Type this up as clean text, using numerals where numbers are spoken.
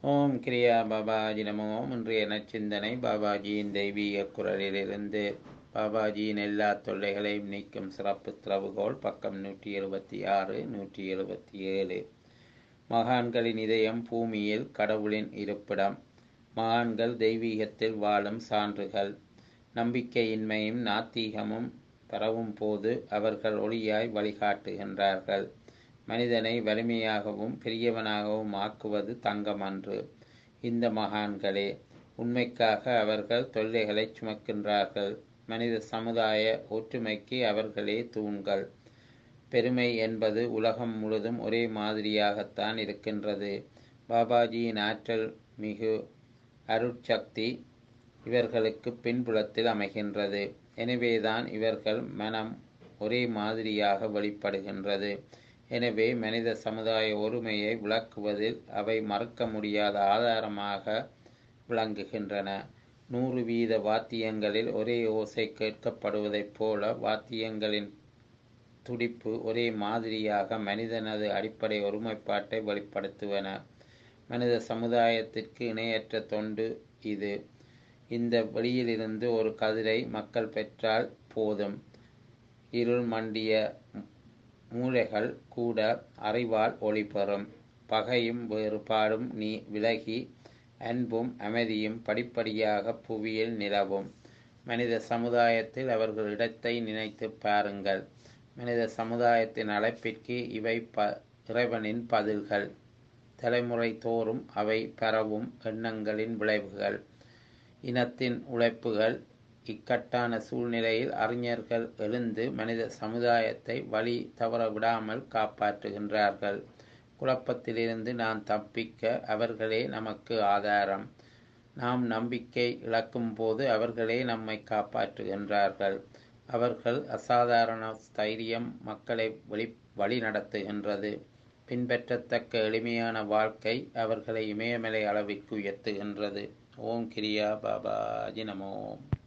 ஓம் கிரியா பாபாஜி நமோ. இன்றைய நச்சிந்தனை பாபாஜியின் தெய்வீக குரலிலிருந்து. பாபாஜியின் எல்லா தொல்லைகளையும் நீக்கும் சிறப்பு திறவுகோல், பக்கம் 176 177. மகான்களின் இதயம் பூமியில் கடவுளின் இருப்பிடம். மகான்கள் தெய்வீகத்தில் வாழும் சான்றுகள். நம்பிக்கையின்மையும் நாத்திகமும் பரவும் போது அவர்கள் ஒளியாய் வழிகாட்டுகின்றார்கள். மனிதனை வலிமையாகவும் பெரியவனாகவும் ஆக்குவது தங்கமன்று. இந்த மகான்களே, உண்மைக்காக அவர்கள் தொல்லைகளை சுமக்கின்றார்கள். மனித சமுதாய ஒற்றுமைக்கு அவர்களே தூண்கள். பெருமை என்பது உலகம் முழுதும் ஒரே மாதிரியாகத்தான் இருக்கின்றது. பாபாஜியின் ஆற்றல் மிகு அருட்சக்தி இவர்களுக்கு பின்புலத்தில் அமைகின்றது. எனவேதான் இவர்கள் மனம் ஒரே மாதிரியாக வெளிப்படுகின்றது. எனவே மனித சமுதாய ஒருமையை விளக்குவதில் அவை மறுக்க முடியாத ஆதாரமாக விளங்குகின்றன. 100 வீத வாத்தியங்களில் ஒரே ஓசை கேட்கப்படுவதைப் போல வாத்தியங்களின் துடிப்பு ஒரே மாதிரியாக மனிதனது அடிப்படை ஒருமைப்பாட்டை வெளிப்படுத்துவன. மனித சமுதாயத்திற்கு இணையற்ற தொண்டு இது. இந்த வெளியிலிருந்து ஒரு கதிரை மக்கள் பெற்றால் போதும். இருள் மண்டிய மூளைகள் கூட அறிவால் ஒளி பெறும். பகையும் வேறுபாடும் விலகி அன்பும் அமைதியும் படிப்படியாக புவியில் நிலவும். மனித சமுதாயத்தில் அவர்கள் இடத்தை நினைத்து பாருங்கள். மனித சமுதாயத்தின் அழைப்பிற்கு இவை இறைவனின் பதில்கள். தலைமுறை தோறும் அவை பரவும் எண்ணங்களின் விளைவுகள். இனத்தின் உழைப்புகள். இக்கட்டான சூழ்நிலையில் அறிஞர்கள் எழுந்து மனித சமுதாயத்தை வழி தவற விடாமல் காப்பாற்றுகின்றார்கள். குழப்பத்திலிருந்து நாம் தப்பிக்க அவர்களே நமக்கு ஆதாரம். நாம் நம்பிக்கை இழக்கும் போது அவர்களே நம்மை காப்பாற்றுகின்றார்கள். அவர்கள் அசாதாரண தைரியம் மக்களை வழி நடத்துகின்றது. பின்பற்றத்தக்க எளிமையான வாழ்க்கை அவர்களை இமயமலை அளவிற்கு உயர்த்துகின்றது. ஓம் கிரியா பாபாஜி நமோ.